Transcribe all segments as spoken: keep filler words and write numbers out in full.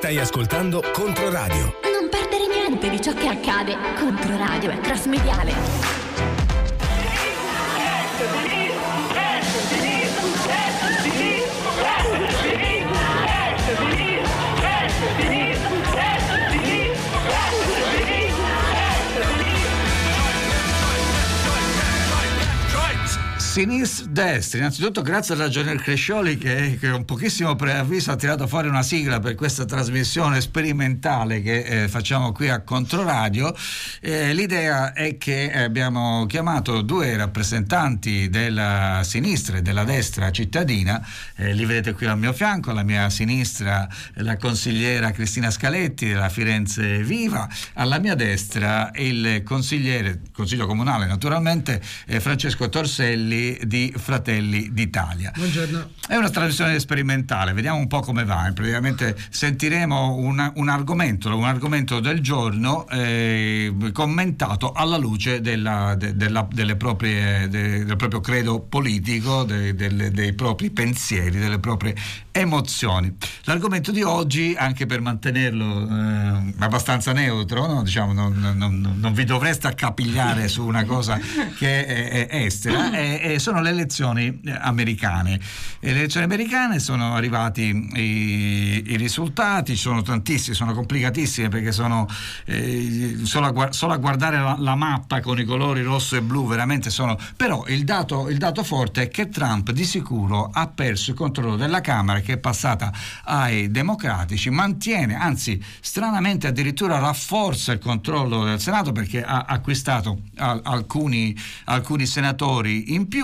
Stai ascoltando Controradio. Non perdere niente di ciò che accade. Controradio è cross-mediale. Sinistra, destra, innanzitutto grazie al ragionier Crescioli che, che un pochissimo preavviso ha tirato fuori una sigla per questa trasmissione sperimentale che eh, facciamo qui a Controradio. Eh, l'idea è che abbiamo chiamato due rappresentanti della sinistra e della destra cittadina, eh, li vedete qui al mio fianco, alla mia sinistra la consigliera Cristina Scaletti della Firenze Viva, alla mia destra il consigliere, consiglio comunale naturalmente, eh, Francesco Torselli di Fratelli d'Italia. Buongiorno. È una trasmissione sperimentale, vediamo un po' come va. Praticamente sentiremo una, un argomento, un argomento del giorno eh, commentato alla luce della, de, della, delle proprie, de, del proprio credo politico, de, de, dei propri pensieri, delle proprie emozioni. L'argomento di oggi, anche per mantenerlo eh, abbastanza neutro, no? Diciamo, non, non, non vi dovreste accapigliare su una cosa che è, è estera, è, è sono le elezioni americane. Le elezioni americane sono arrivati i, i risultati, sono tantissimi, sono complicatissimi perché sono eh, solo, a, solo a guardare la, la mappa con i colori rosso e blu veramente sono, però il dato, il dato forte è che Trump di sicuro ha perso il controllo della Camera, che è passata ai democratici, mantiene, anzi stranamente addirittura rafforza il controllo del Senato perché ha acquistato a, alcuni, alcuni senatori in più.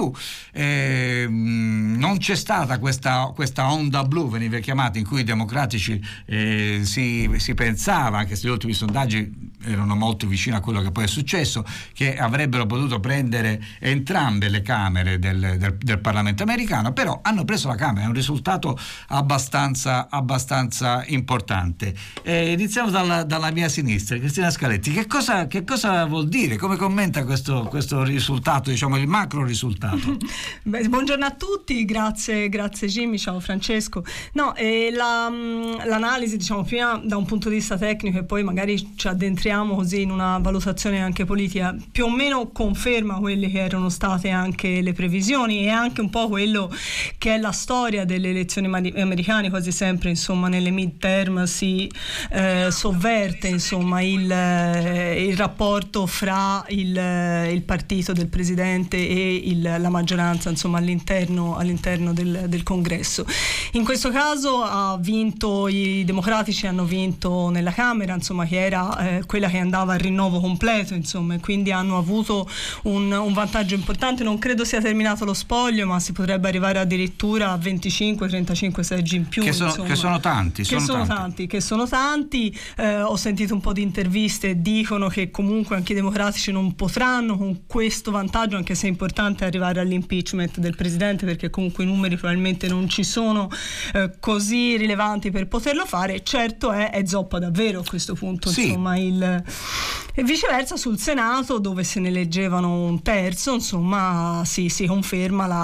Eh, non c'è stata questa, questa onda blu, veniva chiamata, in cui i democratici eh, si, si pensava, anche se gli ultimi sondaggi erano molto vicini a quello che poi è successo, che avrebbero potuto prendere entrambe le camere del, del, del Parlamento americano, però hanno preso la Camera, è un risultato abbastanza, abbastanza importante. Eh, iniziamo dalla, dalla mia sinistra, Cristina Scaletti. Che cosa, che cosa vuol dire? Come commenta questo, questo risultato, diciamo il macro risultato? Beh, buongiorno a tutti, grazie, grazie Jimmy, ciao Francesco. No, eh, la, l'analisi, diciamo, prima da un punto di vista tecnico e poi magari ci addentriamo così in una valutazione anche politica, più o meno conferma quelle che erano state anche le previsioni e anche un po' quello che è la storia delle elezioni americane. Quasi sempre, insomma, nelle midterm si eh, sovverte, insomma, il, eh, il rapporto fra il, il partito del presidente e il, la maggioranza, insomma, all'interno, all'interno del, del congresso. In questo caso ha vinto, i democratici hanno vinto nella Camera, insomma, che era eh, quella che andava al rinnovo completo, insomma, e quindi hanno avuto un, un vantaggio importante. Non credo sia terminato lo spoglio, ma si potrebbe arrivare addirittura a venticinque trentacinque seggi in più, che sono, che sono tanti, che sono, sono tanti. tanti che sono tanti eh, ho sentito un po' di interviste, dicono che comunque anche i democratici non potranno con questo vantaggio, anche se è importante arrivare all'impeachment del presidente, perché comunque i numeri probabilmente non ci sono eh, così rilevanti per poterlo fare. Certo è, è zoppa davvero a questo punto, sì. Insomma, il e viceversa sul Senato, dove se ne eleggevano un terzo, insomma, si, si conferma la,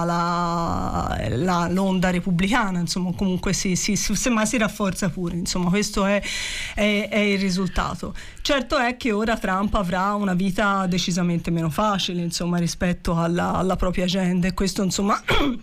la, la, l'onda repubblicana, insomma, comunque si, si, semmai si rafforza pure, insomma, questo è, è, è il risultato. Certo è che ora Trump avrà una vita decisamente meno facile, insomma, rispetto alla, alla propria agenda, e questo, insomma,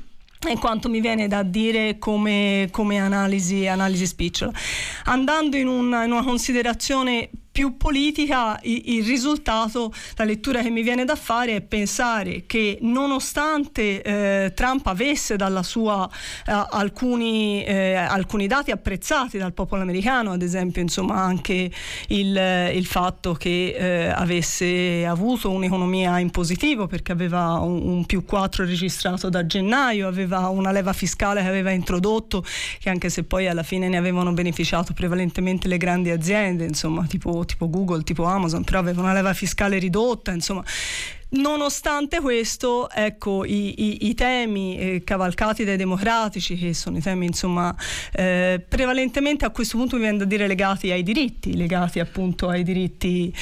è quanto mi viene da dire come, come analisi, analisi spicciola. Andando in una, in una considerazione più politica, il risultato, la lettura che mi viene da fare è pensare che nonostante eh, Trump avesse dalla sua eh, alcuni, eh, alcuni dati apprezzati dal popolo americano, ad esempio, insomma, anche il, il fatto che eh, avesse avuto un'economia in positivo, perché aveva un, un più quattro registrato da gennaio, aveva una leva fiscale che aveva introdotto, che anche se poi alla fine ne avevano beneficiato prevalentemente le grandi aziende, insomma, tipo tipo Google, tipo Amazon, però aveva una leva fiscale ridotta, insomma. Nonostante questo, ecco, i, i, i temi eh, cavalcati dai democratici, che sono i temi insomma eh, prevalentemente a questo punto mi viene da dire legati ai diritti, legati appunto ai diritti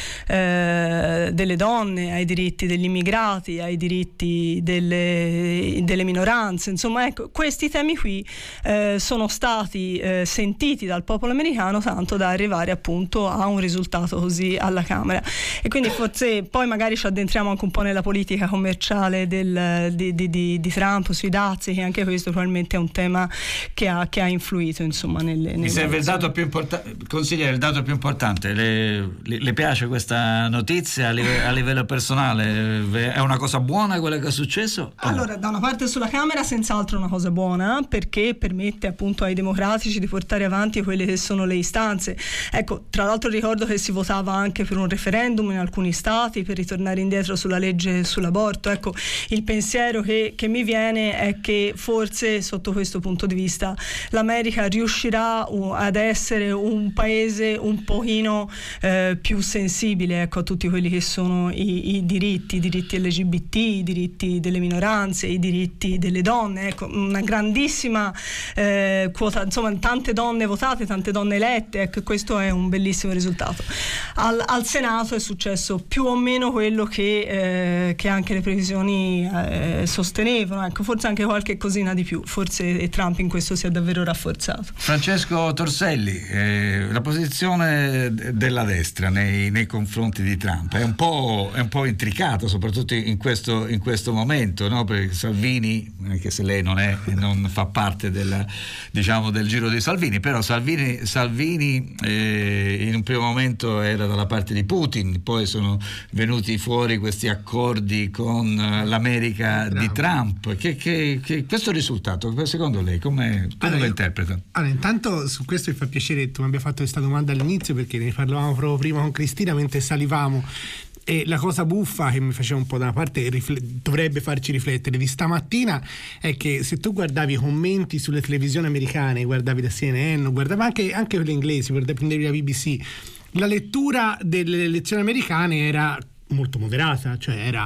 eh, delle donne, ai diritti degli immigrati, ai diritti delle, delle minoranze, insomma ecco, questi temi qui eh, sono stati eh, sentiti dal popolo americano tanto da arrivare appunto a un risultato così alla Camera. E quindi forse poi magari ci addentriamo anche un po' nella politica commerciale del, di, di, di, di Trump sui dazi, che anche questo probabilmente è un tema che ha, che ha influito insomma nelle, Mi serve il dato più importante, consigliere, il dato più importante. Le, le, le piace questa notizia a livello, a livello personale? È una cosa buona quella che è successo? Allora, da una parte sulla Camera senz'altro è una cosa buona, perché permette appunto ai democratici di portare avanti quelle che sono le istanze. Ecco, tra l'altro ricordo che si votava anche per un referendum in alcuni stati per ritornare indietro sulla legge sull'aborto. Ecco, il pensiero che, che mi viene è che forse sotto questo punto di vista l'America riuscirà uh, ad essere un paese un pochino eh, più sensibile, ecco, a tutti quelli che sono i, i diritti, i diritti L G B T, i diritti delle minoranze, i diritti delle donne. Ecco, una grandissima eh, quota, insomma tante donne votate, tante donne elette, ecco, questo è un bellissimo risultato. Al, al Senato è successo più o meno quello che eh, che anche le previsioni eh, sostenevano, ecco, forse anche qualche cosina di più, forse Trump in questo si è davvero rafforzato. Francesco Torselli, eh, la posizione della destra nei, nei confronti di Trump è un po', è un po' intricata, soprattutto in questo, in questo momento, no? Perché Salvini, anche se lei non, è, non fa parte della, diciamo, del giro di Salvini, però Salvini, Salvini eh, in un primo momento era dalla parte di Putin, poi sono venuti fuori questi accordi con l'America Trump. di Trump. Che, che, che questo risultato, secondo lei, come, come allora, lo interpreta? Allora, intanto su questo mi fa piacere che tu mi abbia fatto questa domanda all'inizio, perché ne parlavamo proprio prima con Cristina mentre salivamo. E la cosa buffa che mi faceva un po' da una parte, rifle- dovrebbe farci riflettere di stamattina, è che se tu guardavi i commenti sulle televisioni americane, guardavi la C N N, guardavi anche, anche quelle inglesi, guardavi, prendevi la B B C, la lettura delle elezioni americane era molto moderata, cioè era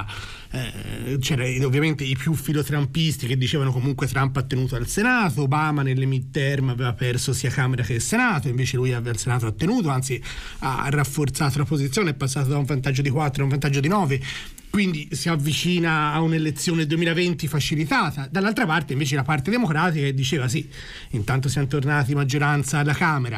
eh, c'era ovviamente i più filotrampisti che dicevano comunque Trump ha tenuto al Senato, Obama nelle midterm aveva perso sia Camera che Senato, invece lui al Senato ha tenuto, anzi ha rafforzato la posizione, è passato da un vantaggio di quattro a un vantaggio di nove, quindi si avvicina a un'elezione duemilaventi facilitata. Dall'altra parte invece la parte democratica che diceva sì, intanto siamo tornati maggioranza alla Camera.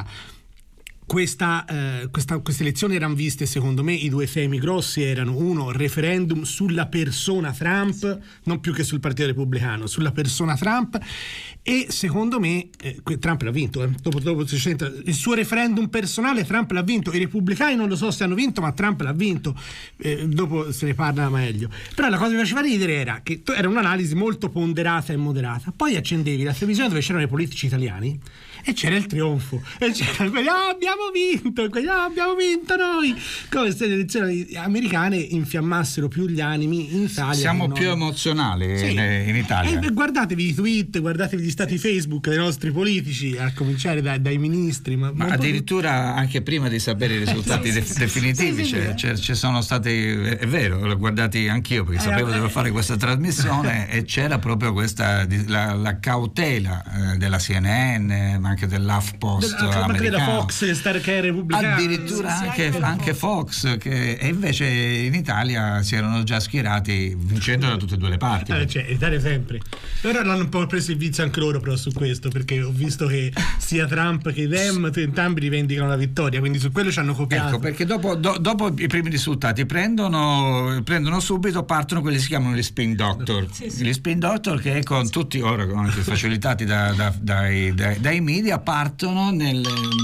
Questa, eh, questa, queste elezioni erano viste, secondo me, i due temi grossi erano: uno, referendum sulla persona Trump, non più che sul partito repubblicano, sulla persona Trump, e secondo me eh, Trump l'ha vinto, eh. dopo, dopo il suo referendum personale Trump l'ha vinto, i repubblicani non lo so se hanno vinto, ma Trump l'ha vinto, eh, dopo se ne parla meglio. Però la cosa che mi faceva ridere era che era un'analisi molto ponderata e moderata, poi accendevi la televisione dove c'erano i politici italiani e c'era il trionfo, e c'era quelli, oh, abbiamo vinto, quelli, oh, abbiamo vinto noi, come se le elezioni americane infiammassero più gli animi in Italia. Siamo più emozionali sì. in, in Italia. E guardatevi i tweet, guardatevi gli stati Facebook dei nostri politici, a cominciare dai, dai ministri. Ma, ma addirittura po'... anche prima di sapere i risultati sì, sì, definitivi sì, sì, sì. ci sono stati, è vero, l'ho guardati anch'io perché eh, sapevo eh, di fare questa trasmissione e c'era proprio questa, la, la cautela eh, della C N N, ma anche dell'HuffPost americano, della Fox, Star che è repubblicana, addirittura sì, sì, anche, anche Fox, che e invece in Italia si erano già schierati vincendo da tutte e due le parti. Eh, cioè, Italia sempre. Però l'hanno un po' preso il vizio anche loro però su questo, perché ho visto che sia Trump che i Dem entrambi rivendicano la vittoria, quindi su quello ci hanno copiato. Ecco, perché dopo, do, dopo i primi risultati prendono, prendono subito, partono quelli che si chiamano gli spin doctor, sì, sì. gli spin doctor che con sì. tutti ora anche facilitati da, da, dai, dai, dai media partono nel,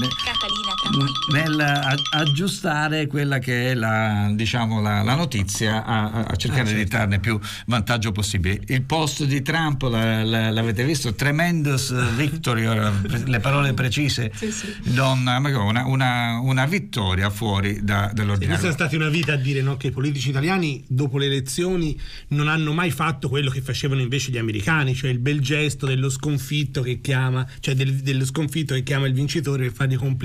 nel, nel aggiustare quella che è la, diciamo, la, la notizia a, a cercare ah, certo. di trarne più vantaggio possibile. Il post di Trump la, la, l'avete visto? Tremendous victory, le parole precise, sì, sì. Don, una, una, una vittoria fuori da, dall'ordinario. Sì, questa è stata una vita a dire, no, che i politici italiani dopo le elezioni non hanno mai fatto quello che facevano invece gli americani, cioè il bel gesto dello sconfitto che chiama, cioè del, dello sconfitto che chiama il vincitore per fargli complimenti.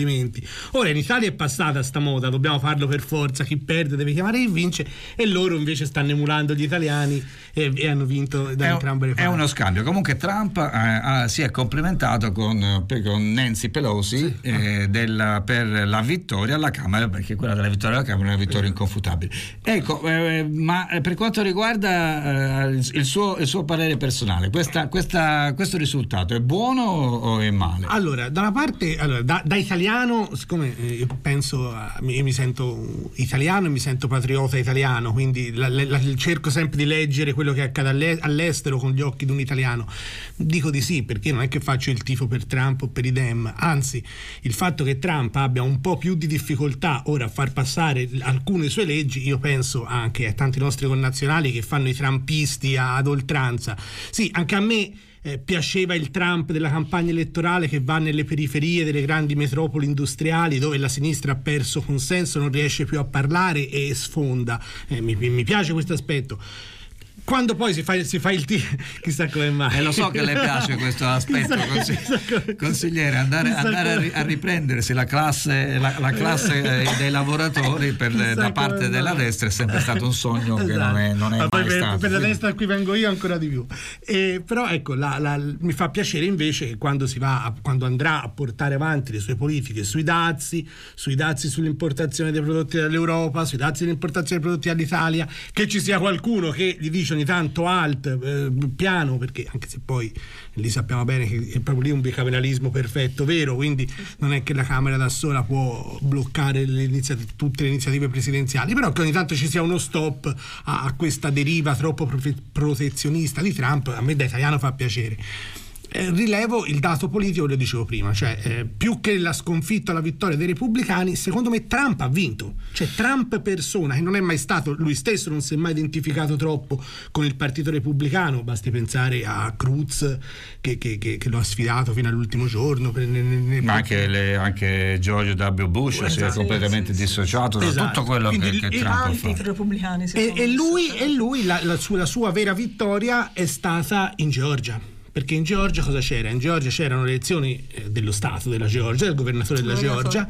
Ora in Italia è passata sta moda, dobbiamo farlo per forza, chi perde deve chiamare chi vince, e loro invece stanno emulando gli italiani e, e hanno vinto da è, entrambe le parti. È uno scambio. Comunque Trump eh, ha, si è complimentato con, con Nancy Pelosi sì. eh, della, per la vittoria alla Camera, perché quella della vittoria alla Camera è una vittoria inconfutabile. Ecco, eh, ma per quanto riguarda eh, il, suo, il suo parere personale, questa, questa, questo risultato è buono o è male? Allora, da una parte, allora, da, da italiano, siccome eh, io penso, a, io mi sento italiano e mi sento patriota italiano, quindi la, la, cerco sempre di leggere quello che accade all'estero con gli occhi di un italiano, dico di sì, perché non è che faccio il tifo per Trump o per i Dem, anzi il fatto che Trump abbia un po' più di difficoltà ora a far passare alcune sue leggi, io penso anche a tanti nostri connazionali che fanno i trumpisti ad oltranza. Sì, anche a me Eh, piaceva il Trump della campagna elettorale che va nelle periferie delle grandi metropoli industriali dove la sinistra ha perso consenso, non riesce più a parlare e sfonda. Eh, mi, mi piace questo aspetto. Quando poi si fa, si fa il tifo, chissà come mai. E eh, lo so che le piace questo aspetto, chissà, consigli- chissà consigliere, andare, andare a, ri- a riprendersi la classe, la, la classe eh, dei lavoratori per, da parte della destra è sempre stato un sogno esatto. che non è, non è mai per, stato. Per la destra a cui vengo io ancora di più. Eh, però ecco, la, la, mi fa piacere invece che quando si va, a, quando andrà a portare avanti le sue politiche sui dazi, sui dazi sull'importazione dei prodotti dall'Europa, sui dazi dell'importazione dei prodotti dall'Italia, che ci sia qualcuno che gli dice ogni tanto alt, eh, piano, perché anche se poi lì sappiamo bene che è proprio lì un bicameralismo perfetto, vero? Quindi non è che la Camera da sola può bloccare le iniziative, tutte le iniziative presidenziali, però che ogni tanto ci sia uno stop a, a questa deriva troppo profe- protezionista di Trump, a me da italiano fa piacere. Eh, rilevo il dato politico, lo dicevo prima, cioè eh, più che la sconfitta o la vittoria dei repubblicani, secondo me Trump ha vinto, cioè Trump persona, che non è mai stato, lui stesso non si è mai identificato troppo con il partito repubblicano, basti pensare a Cruz che, che, che, che lo ha sfidato fino all'ultimo giorno per, ne, ne, ma anche, le, anche George W. Bush esatto, si è completamente sì, dissociato sì, da esatto. tutto quello Quindi che, che Trump ha fatto. Repubblicani e, e lui, e lui la, la, sua, la sua vera vittoria è stata in Georgia. Perché in Georgia cosa c'era? In Georgia c'erano le elezioni dello Stato della Georgia, del governatore della Georgia,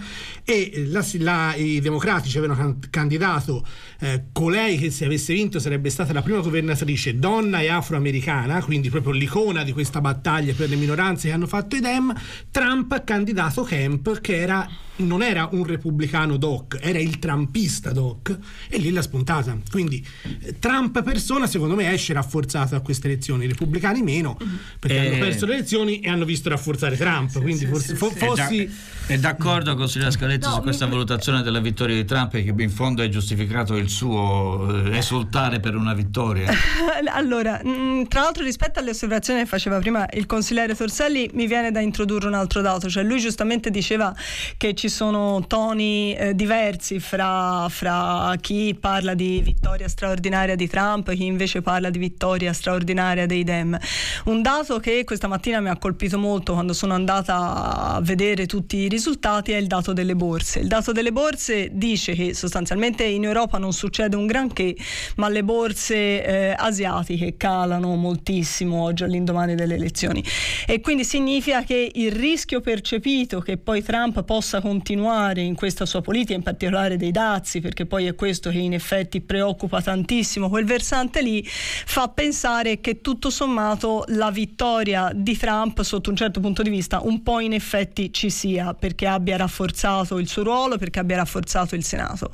e la, la, i democratici avevano can, candidato eh, colei che se avesse vinto sarebbe stata la prima governatrice donna e afroamericana, quindi proprio l'icona di questa battaglia per le minoranze che hanno fatto i Dem. Trump ha candidato Kemp, che era non era un repubblicano doc, era il trumpista doc, e lì l'ha spuntata. Quindi eh, Trump persona secondo me esce rafforzato a queste elezioni, i repubblicani meno, perché eh, hanno perso le elezioni e hanno visto rafforzare Trump, sì, quindi sì, forse, sì, fo- sì. fossi è d'accordo con Silvia Scalezzi no, su questa mi... valutazione della vittoria di Trump, che in fondo è giustificato il suo eh, esultare per una vittoria? Allora, mh, tra l'altro rispetto alle osservazioni che faceva prima il consigliere Torselli, mi viene da introdurre un altro dato, cioè lui giustamente diceva che ci sono toni eh, diversi fra, fra chi parla di vittoria straordinaria di Trump e chi invece parla di vittoria straordinaria dei Dem. Un dato che questa mattina mi ha colpito molto quando sono andata a vedere tutti i risultati è il dato delle borse. Il dato delle borse dice che sostanzialmente in Europa non succede un granché, ma le borse eh, asiatiche calano moltissimo oggi all'indomani delle elezioni, e quindi significa che il rischio percepito che poi Trump possa continuare in questa sua politica, in particolare dei dazi, perché poi è questo che in effetti preoccupa tantissimo quel versante lì, fa pensare che tutto sommato la vittoria di Trump sotto un certo punto di vista un po' in effetti ci sia, perché abbia rafforzato il suo ruolo, perché abbia rafforzato il Senato.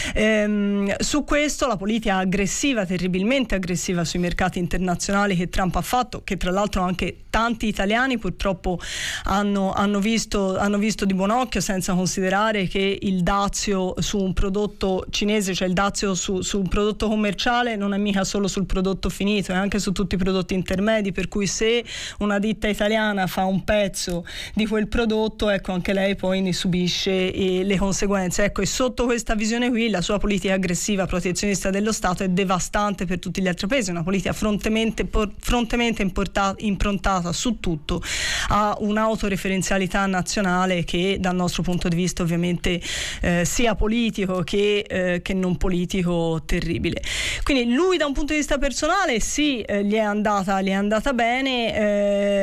Ehm, su questo la politica aggressiva, terribilmente aggressiva sui mercati internazionali che Trump ha fatto, che tra l'altro anche tanti italiani purtroppo hanno, hanno, visto, hanno visto di buon occhio, senza considerare che il dazio su un prodotto cinese, cioè il dazio su, su un prodotto commerciale, non è mica solo sul prodotto finito, è anche su tutti i prodotti intermedi, per cui se una ditta italiana fa un pezzo di quel prodotto, ecco, anche lei poi ne subisce eh, le conseguenze. Ecco, e sotto questa visione qui la sua politica aggressiva protezionista dello Stato è devastante per tutti gli altri paesi, una politica frontemente, frontemente importata, improntata su tutto a un'autoreferenzialità nazionale che dal nostro punto di vista ovviamente eh, sia politico che, eh, che non politico terribile. Quindi lui da un punto di vista personale sì, eh, gli è andata, gli è andata bene, eh,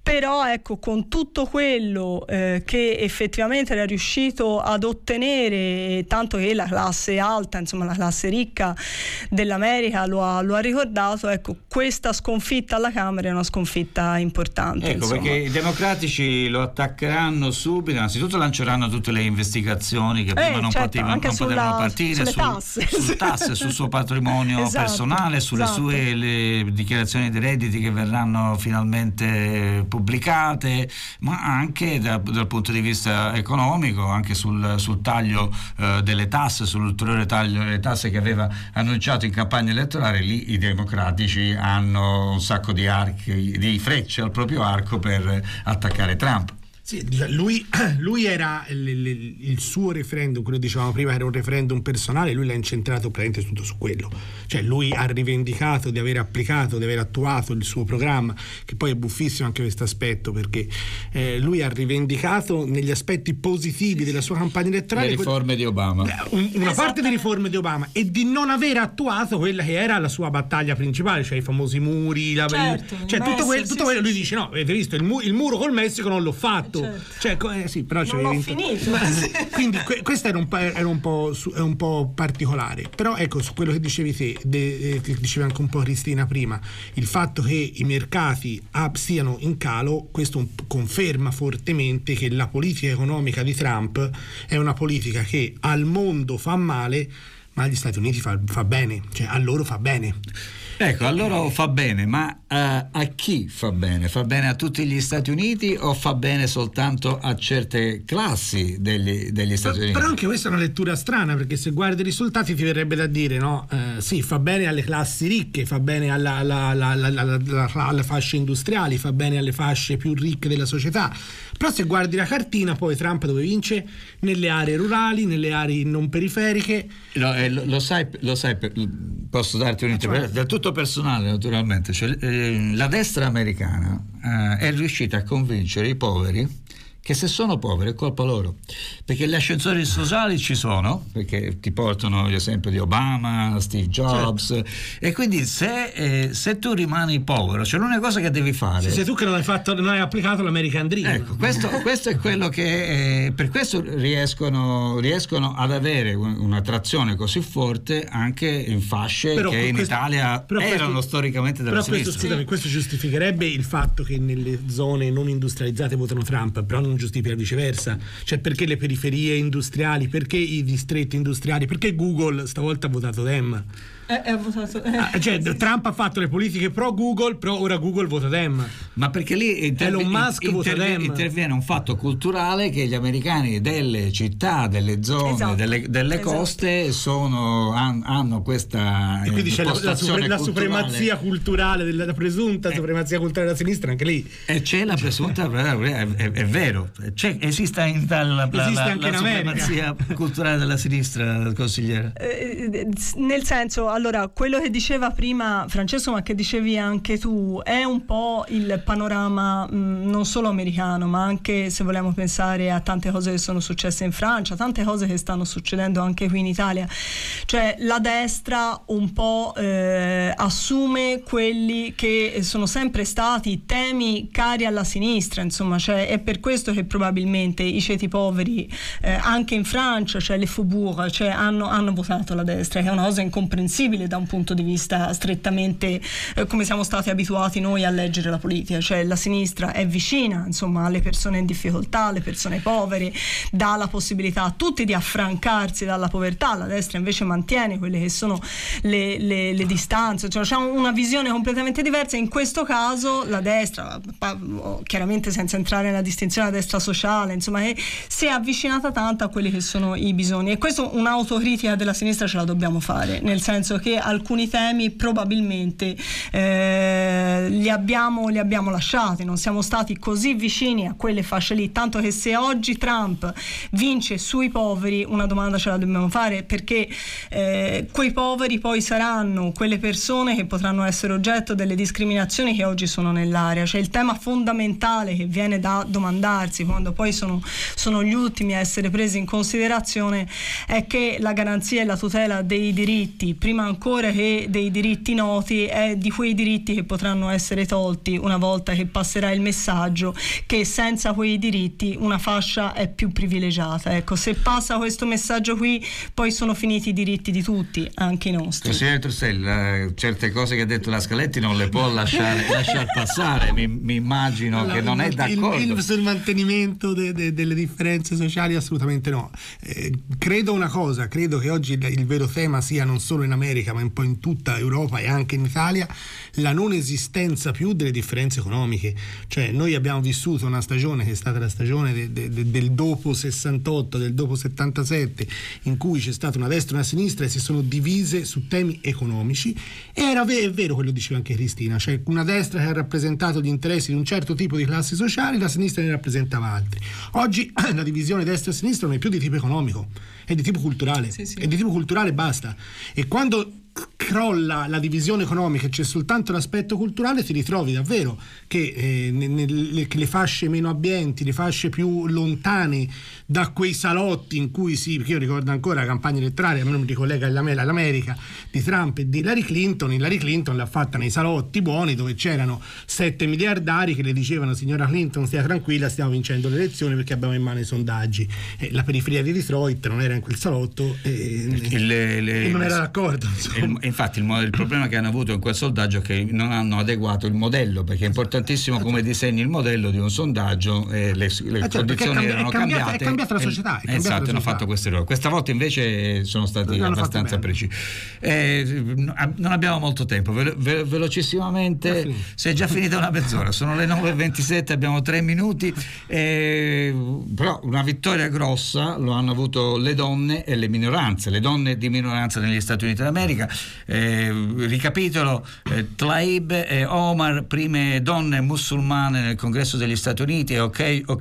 però ecco, con tutto quello eh, che effettivamente era riuscito ad ottenere, tanto che la classe alta, insomma la classe ricca dell'America lo ha, lo ha ricordato, ecco, questa sconfitta alla Camera è una sconfitta importante. Ecco, insomma. Perché i democratici lo attaccheranno subito, innanzitutto lanceranno tutte le investigazioni che prima eh, non, certo, potevano, anche non sulla, potevano partire, sulle sul, tasse, sul tasse, sul suo patrimonio esatto, personale, sulle esatto. sue le dichiarazioni di redditi che verranno finalmente pubblicate, ma anche da, dal punto di vista economico, anche sul, sul taglio eh, delle tasse, sull'ulteriore taglio delle tasse che aveva annunciato in campagna elettorale. Lì i democratici hanno un sacco di archi, di frecce al proprio arco per attaccare Trump. Sì, lui, lui era il, il, il suo referendum, quello che dicevamo prima era un referendum personale, lui l'ha incentrato praticamente tutto su quello, cioè lui ha rivendicato di aver applicato, di aver attuato il suo programma, che poi è buffissimo anche questo aspetto, perché eh, lui ha rivendicato negli aspetti positivi della sua campagna elettorale le riforme di Obama, un, una parte delle riforme di Obama, e di non aver attuato quella che era la sua battaglia principale, cioè i famosi muri, la, certo, cioè tutto, Messico, quel, tutto sì, quello. sì, Lui sì. dice: no, avete visto il, mu- il muro col Messico non l'ho fatto. Certo. Cioè, eh, sì, però Non l'ho finito. Quindi que- questo era un, pa- era un po' su- è un po' particolare. Però ecco, su quello che dicevi te, de- eh, che diceva anche un po' Cristina prima, il fatto che i mercati ah, siano in calo, questo un- conferma fortemente che la politica economica di Trump è una politica che al mondo fa male, ma agli Stati Uniti fa, fa bene, cioè a loro fa bene. Ecco, a loro fa bene, ma uh, a chi fa bene? Fa bene a tutti gli Stati Uniti o fa bene soltanto a certe classi degli, degli Stati Uniti? Però anche questa è una lettura strana, perché se guardi i risultati ti verrebbe da dire, no, eh, sì, fa bene alle classi ricche, fa bene alla, alla, alla, alla, alla, alle fasce industriali, fa bene alle fasce più ricche della società. Però se guardi la cartina, poi Trump dove vince? Nelle aree rurali, nelle aree non periferiche. No, eh, lo, lo sai, lo sai, posso darti un'interpretazione del tutto personale, naturalmente. Cioè, eh, la destra americana eh, è riuscita a convincere i poveri che se sono poveri è colpa loro, perché gli ascensori sociali ci sono, perché ti portano l'esempio di Obama, Steve Jobs, certo. E quindi se, eh, se tu rimani povero, c'è cioè l'unica cosa che devi fare, se sei tu che non hai fatto, non hai applicato l'American Dream, ecco, questo, questo è quello che eh, per questo riescono, riescono ad avere un'attrazione così forte anche in fasce però che in questo, Italia erano questo, storicamente della però sinistra. Questo, scusami, questo giustificherebbe il fatto che nelle zone non industrializzate votano Trump, però non giustifica viceversa, cioè perché le periferie industriali, perché i distretti industriali, perché Google stavolta ha votato Dem? Eh, è votato, eh. Ah, cioè sì, Trump sì. ha fatto le politiche pro Google, però ora Google vota Dem. Ma perché lì interv- Elon Musk inter- vota Dem. interviene un fatto culturale che gli americani delle città, delle zone, esatto. delle, delle esatto. coste sono, han, hanno questa e quindi c'è la, la, supre- la culturale. supremazia culturale della la presunta eh. supremazia culturale della sinistra anche lì. E c'è la presunta è, è, è vero, c'è, esiste in Italia la, la, esiste la, anche la supremazia culturale della sinistra, consigliere? Eh, nel senso, allora, quello che diceva prima Francesco, ma che dicevi anche tu, è un po' il panorama mh, non solo americano, ma anche, se vogliamo pensare a tante cose che sono successe in Francia, tante cose che stanno succedendo anche qui in Italia. Cioè la destra un po' eh, assume quelli che sono sempre stati temi cari alla sinistra, insomma, cioè è per questo che probabilmente i ceti poveri eh, anche in Francia, cioè le faubourg, cioè hanno, hanno votato la destra, che è una cosa incomprensibile da un punto di vista strettamente eh, come siamo stati abituati noi a leggere la politica, cioè la sinistra è vicina, insomma, alle persone in difficoltà, alle persone povere, dà la possibilità a tutti di affrancarsi dalla povertà. La destra invece mantiene quelle che sono le, le, le distanze, cioè c'è una visione completamente diversa. In questo caso la destra, chiaramente senza entrare nella distinzione della destra sociale, insomma, è, si è avvicinata tanto a quelli che sono i bisogni, e questo un'autocritica della sinistra ce la dobbiamo fare, nel senso che alcuni temi probabilmente eh, li, abbiamo, li abbiamo lasciati, non siamo stati così vicini a quelle fasce lì, tanto che se oggi Trump vince sui poveri, una domanda ce la dobbiamo fare, perché eh, quei poveri poi saranno quelle persone che potranno essere oggetto delle discriminazioni che oggi sono nell'area. Cioè il tema fondamentale che viene da domandarsi quando poi sono, sono gli ultimi a essere presi in considerazione è che la garanzia e la tutela dei diritti, prima ancora che dei diritti noti è di quei diritti che potranno essere tolti una volta che passerà il messaggio che senza quei diritti una fascia è più privilegiata. Ecco, se passa questo messaggio qui, poi sono finiti i diritti di tutti, anche i nostri. Consigliere Trussell, certe cose che ha detto la Scaletti non le può lasciare, lasciar passare, mi, mi immagino allora, che non è d'accordo. Il, il, sul mantenimento de, de, delle differenze sociali assolutamente no. Eh, credo una cosa, credo che oggi il, il vero tema sia non solo in America ma un po' in tutta Europa e anche in Italia la non esistenza più delle differenze economiche. Cioè noi abbiamo vissuto una stagione che è stata la stagione de, de, de, del dopo sessantotto, del dopo settantasette, in cui c'è stata una destra e una sinistra e si sono divise su temi economici, e era ve- è vero quello diceva anche Cristina, cioè una destra che ha rappresentato gli interessi di un certo tipo di classi sociali, la sinistra ne rappresentava altri. Oggi la divisione destra e sinistra non è più di tipo economico, è di tipo culturale, sì, sì. È di tipo culturale e basta. E quando crolla la divisione economica e c'è soltanto l'aspetto culturale, ti ritrovi davvero che, eh, nelle, che le fasce meno abbienti, le fasce più lontane da quei salotti in cui si, perché io ricordo ancora la campagna elettorale, a me non mi ricollega all'America, di Trump e di Hillary Clinton. Hillary Clinton l'ha fatta nei salotti buoni dove c'erano sette miliardari che le dicevano: signora Clinton, stia tranquilla, stiamo vincendo le elezioni perché abbiamo in mano i sondaggi. E la periferia di Detroit non era in quel salotto e, le, le, e non era d'accordo, insomma. Il, infatti il, il problema che hanno avuto in quel sondaggio è che non hanno adeguato il modello, perché è importantissimo come disegni il modello di un sondaggio, e le, le certo, condizioni cambi- erano è cambiata, cambiate, è cambiata la società, è esatto, la hanno società. fatto questi errori. Questa volta invece sono stati non abbastanza precisi. Eh, non abbiamo molto tempo, Velo, ve, velocissimamente si è già finita una mezz'ora, sono le nove e ventisette, abbiamo tre minuti, eh, però una vittoria grossa lo hanno avuto le donne e le minoranze, le donne di minoranza negli Stati Uniti d'America. Eh, ricapitolo, eh, Tlaib e Omar, prime donne musulmane nel Congresso degli Stati Uniti, e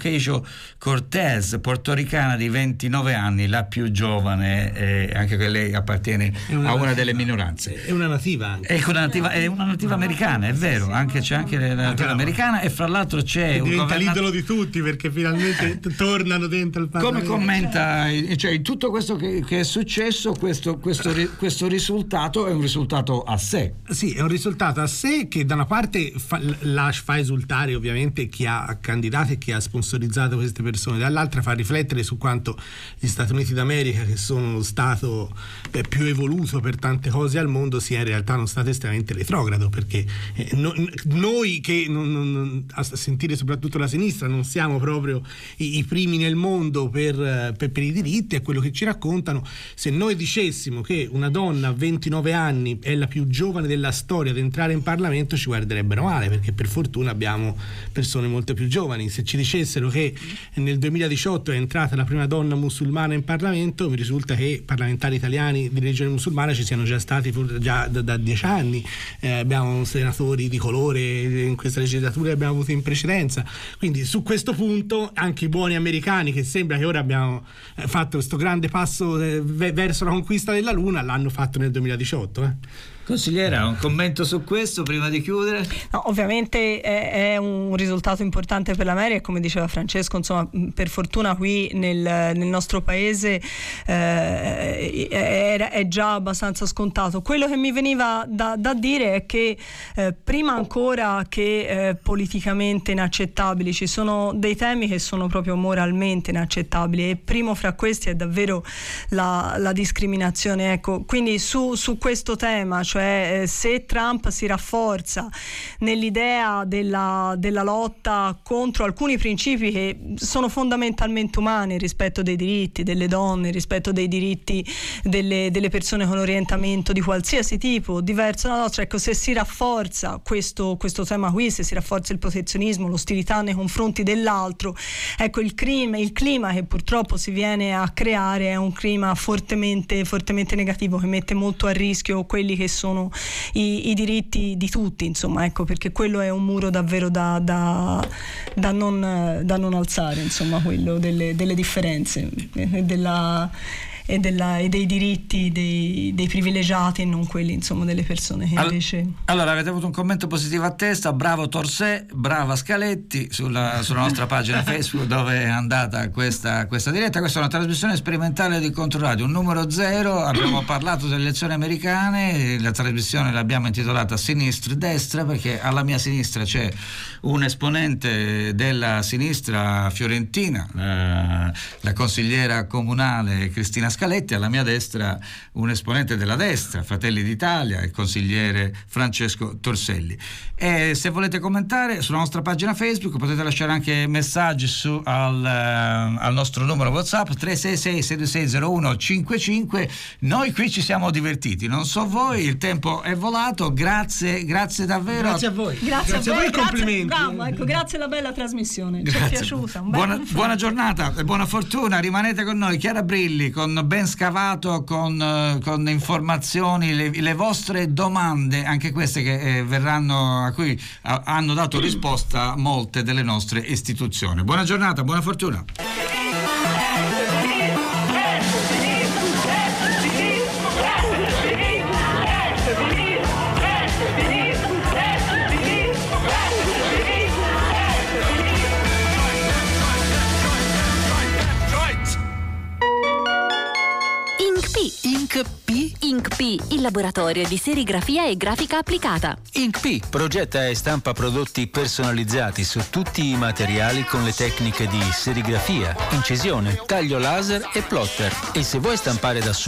Ocasio-Cortez, portoricana di ventinove anni, la più giovane, eh, anche che lei appartiene una a una delle minoranze. È una nativa anche. È una nativa, è una nativa americana, è vero, anche, c'è anche la nativa americana, e fra l'altro c'è che un diventa governatore... l'idolo di tutti perché finalmente tornano dentro il Parlamento. Come commenta, cioè, in tutto questo che, che è successo, questo, questo, questo risultato è un risultato a sé. Sì, è un risultato a sé che da una parte fa, la fa esultare ovviamente chi ha candidato e chi ha sponsorizzato queste persone, dall'altra fa riflettere su quanto gli Stati Uniti d'America, che sono lo stato eh, più evoluto per tante cose al mondo, sia in realtà uno stato estremamente retrogrado, perché eh, no, noi che non, non, a sentire soprattutto la sinistra non siamo proprio i, i primi nel mondo per, per, per i diritti, è quello che ci raccontano. Se noi dicessimo che una donna a ventinove anni è la più giovane della storia ad entrare in Parlamento, ci guarderebbero male, perché per fortuna abbiamo persone molto più giovani. Se ci dicessero che nel duemiladiciotto è entrata la prima donna musulmana in Parlamento, mi risulta che parlamentari italiani di religione musulmana ci siano già stati già da, da dieci anni. Eh, abbiamo senatori di colore in questa legislatura, li abbiamo avuti in precedenza. Quindi su questo punto anche i buoni americani, che sembra che ora abbiamo fatto questo grande passo eh, verso la conquista della Luna, l'hanno fatto nel duemiladiciotto. Eh. Consigliera, un commento su questo prima di chiudere? No, ovviamente è, è un risultato importante per l'America, come diceva Francesco, insomma, per fortuna qui nel, nel nostro paese eh, è, è già abbastanza scontato. Quello che mi veniva da, da dire è che eh, prima ancora che eh, politicamente inaccettabili, ci sono dei temi che sono proprio moralmente inaccettabili, e primo fra questi è davvero la, la discriminazione. Ecco, quindi su, su questo tema, cioè Cioè, eh, se Trump si rafforza nell'idea della, della lotta contro alcuni principi che sono fondamentalmente umani, il rispetto dei diritti delle donne, il rispetto dei diritti delle, delle persone con orientamento di qualsiasi tipo diverso dalla nostra, ecco, se si rafforza questo, questo tema qui, se si rafforza il protezionismo, l'ostilità nei confronti dell'altro, ecco, il clima, il clima che purtroppo si viene a creare è un clima fortemente, fortemente negativo, che mette molto a rischio quelli che sono I, i diritti di tutti, insomma, ecco, perché quello è un muro davvero da, da, da, non, da non alzare, insomma, quello delle, delle differenze e della, e, della, e dei diritti dei, dei privilegiati e non quelli insomma delle persone che invece... Allora, avete avuto un commento positivo a testa, bravo Torsè, brava Scaletti, sulla, sulla nostra pagina Facebook dove è andata questa, questa diretta. Questa è una trasmissione sperimentale di Controradio, un numero zero. Abbiamo parlato delle elezioni americane, la trasmissione l'abbiamo intitolata Sinistra-Destra perché alla mia sinistra c'è un esponente della sinistra fiorentina, la, la consigliera comunale Cristina Scaletti, alla mia destra un esponente della destra, Fratelli d'Italia, il consigliere Francesco Torselli. E se volete commentare sulla nostra pagina Facebook potete lasciare anche messaggi su, al, al nostro numero WhatsApp tre sei sei sei due sei zero uno cinque cinque. Noi qui ci siamo divertiti, non so voi, il tempo è volato, grazie, grazie davvero. Grazie a voi. Grazie, grazie a voi, grazie, complimenti. Bravo, ecco, grazie alla bella trasmissione, ci è piaciuta. Un bel buona, buona giornata e buona fortuna, rimanete con noi. Chiara Brilli con Ben Scavato, con, con informazioni, le, le vostre domande, anche queste che eh, verranno, a cui a, hanno dato risposta molte delle nostre istituzioni. Buona giornata, buona fortuna. IncP. IncP, il laboratorio di serigrafia e grafica applicata. IncP progetta e stampa prodotti personalizzati su tutti i materiali con le tecniche di serigrafia, incisione, taglio laser e plotter. E se vuoi stampare da solo